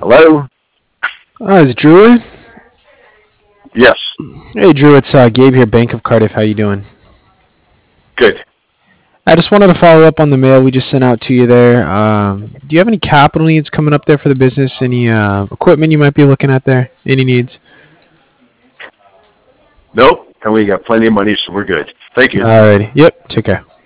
Hello? It's Drew. Yes. Hey, Drew. It's Gabe here, Bank of Cardiff. How you doing? Good. I just wanted to follow up on the mail we just sent out to you there. Do you have any capital needs coming up there for the business? Any equipment you might be looking at there? Any needs? Nope. And we got plenty of money, so we're good. Thank you. Alrighty. Yep. Take care.